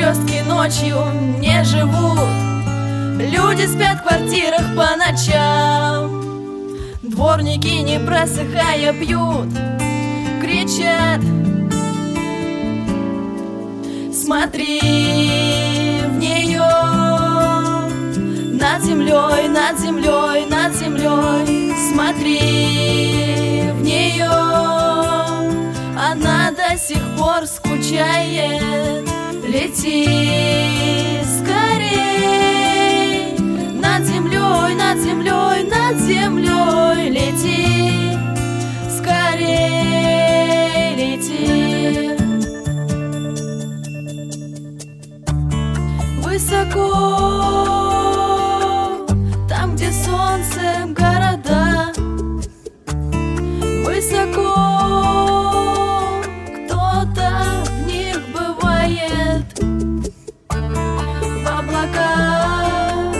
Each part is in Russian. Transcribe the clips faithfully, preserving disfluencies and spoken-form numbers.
Перекрестки ночью не живут, люди спят в квартирах по ночам. Дворники, не просыхая, пьют, кричат: смотри в нее. Над землей, над землей, над землей, смотри в нее. Она до сих пор скучает, лети скорей. Над землей, над землей, над землей, лети скорей, лети. Высоко, там, где солнце, города. Высоко, кто-то в них бывает. В облаках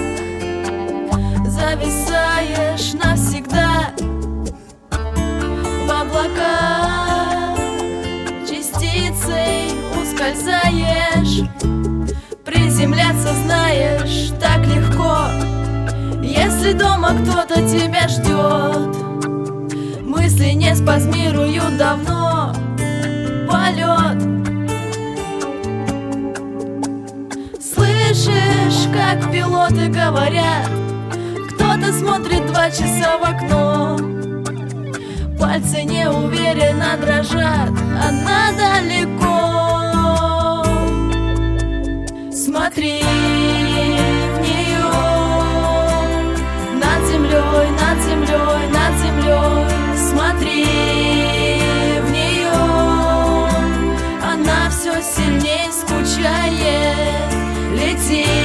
зависаешь навсегда. В облаках частицей ускользаешь. Приземляться знаешь так легко, если дома кто-то тебя ждет. Мысли не спазмируют давно полет. Слышишь, как пилоты говорят: кто-то смотрит два часа в окно. Пальцы неуверенно дрожат, она далеко. Смотри в нее. Над землей, над землей, над землей, смотри в нее. Она все сильнее скучает, лети